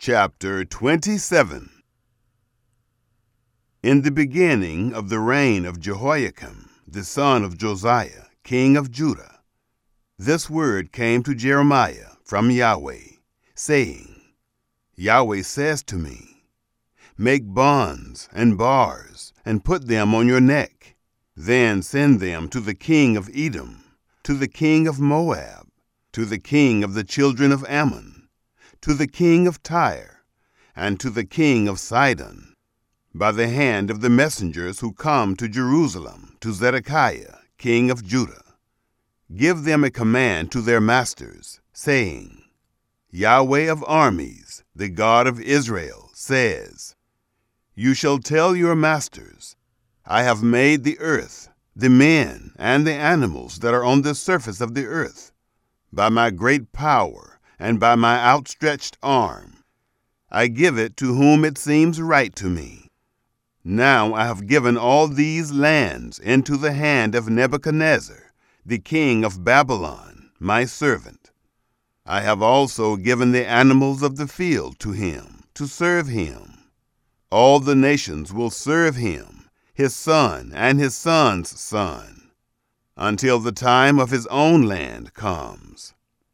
Chapter 27. In the beginning of the reign of Jehoiakim, the son of Josiah, king of Judah, this word came to Jeremiah from Yahweh, saying, Yahweh says to me, Make bonds and bars, and put them on your neck. Then send them to the king of Edom, to the king of Moab, to the king of the children of Ammon, to the king of Tyre, and to the king of Sidon, by the hand of the messengers who come to Jerusalem, to Zedekiah, king of Judah. Give them a command to their masters, saying, Yahweh of armies, the God of Israel, says, You shall tell your masters, I have made the earth, the men, and the animals that are on the surface of the earth, by my great power and by my outstretched arm. I give it to whom it seems right to me. Now I have given all these lands into the hand of Nebuchadnezzar, the king of Babylon, my servant. I have also given the animals of the field to him, to serve him. All the nations will serve him, his son and his son's son, until the time of his own land comes.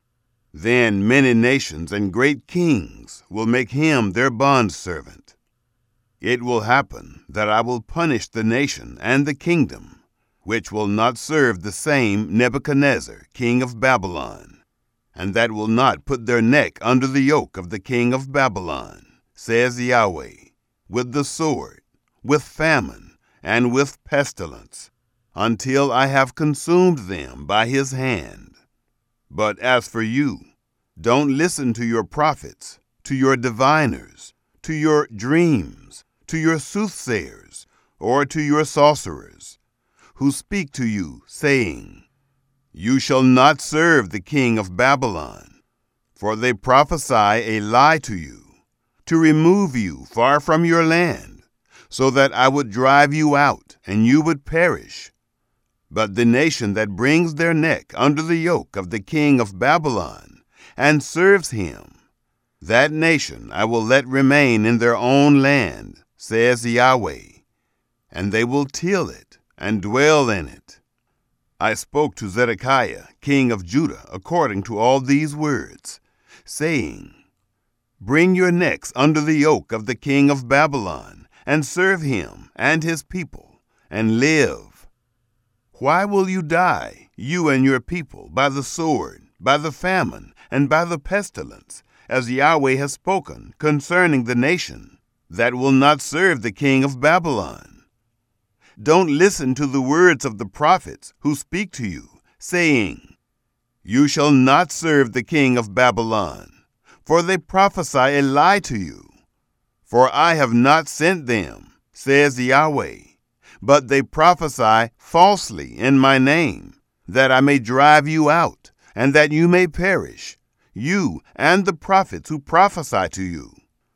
Then many nations and great kings will make him their bondservant. It will happen that I will punish the nation and the kingdom, which will not serve the same Nebuchadnezzar, king of Babylon, and that will not put their neck under the yoke of the king of Babylon, says Yahweh, with the sword, with famine, and with pestilence, until I have consumed them by his hand. But as for you, don't listen to your prophets, to your diviners, to your dreams, to your soothsayers, or to your sorcerers, who speak to you, saying, You shall not serve the king of Babylon, for they prophesy a lie to you, to remove you far from your land, so that I would drive you out, and you would perish. But the nation that brings their neck under the yoke of the king of Babylon and serves him, that nation I will let remain in their own land, says Yahweh, and they will till it and dwell in it. I spoke to Zedekiah, king of Judah, according to all these words, saying, Bring your necks under the yoke of the king of Babylon, and serve him and his people, and live. Why will you die, you and your people, by the sword, by the famine, and by the pestilence, as Yahweh has spoken concerning the nation that will not serve the king of Babylon? Don't listen to the words of the prophets who speak to you, saying, You shall not serve the king of Babylon, for they prophesy a lie to you. For I have not sent them, says Yahweh, but they prophesy falsely in my name, that I may drive you out, and that you may perish, you and the prophets who prophesy to you.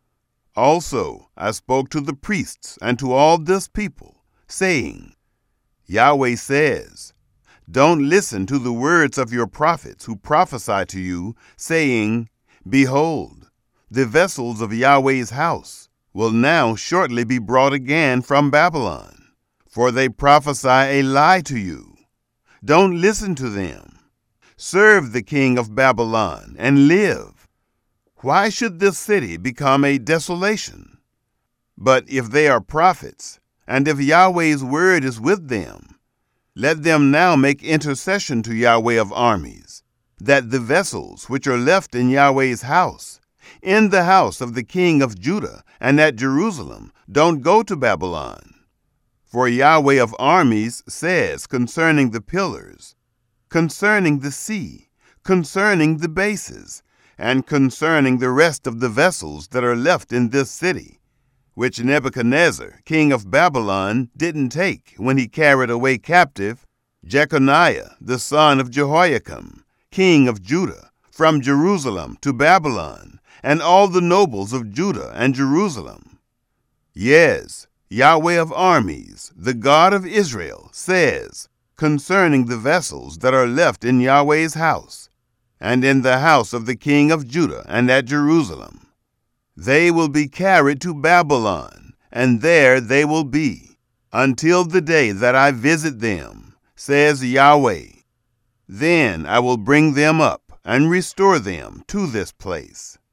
Also I spoke to the priests and to all this people, saying, Yahweh says, Don't listen to the words of your prophets who prophesy to you, saying, Behold, the vessels of Yahweh's house will now shortly be brought again from Babylon. For they prophesy a lie to you. Don't listen to them. Serve the king of Babylon and live. Why should this city become a desolation? But if they are prophets, and if Yahweh's word is with them, let them now make intercession to Yahweh of armies, that the vessels which are left in Yahweh's house, in the house of the king of Judah and at Jerusalem, don't go to Babylon. For Yahweh of armies says concerning the pillars, concerning the sea, concerning the bases, and concerning the rest of the vessels that are left in this city, which Nebuchadnezzar, king of Babylon, didn't take when he carried away captive Jeconiah, the son of Jehoiakim, king of Judah, from Jerusalem to Babylon, and all the nobles of Judah and Jerusalem. Yes, Yahweh of armies, the God of Israel, says concerning the vessels that are left in Yahweh's house, and in the house of the king of Judah and at Jerusalem, They will be carried to Babylon, and there they will be, until the day that I visit them, says Yahweh. Then I will bring them up and restore them to this place.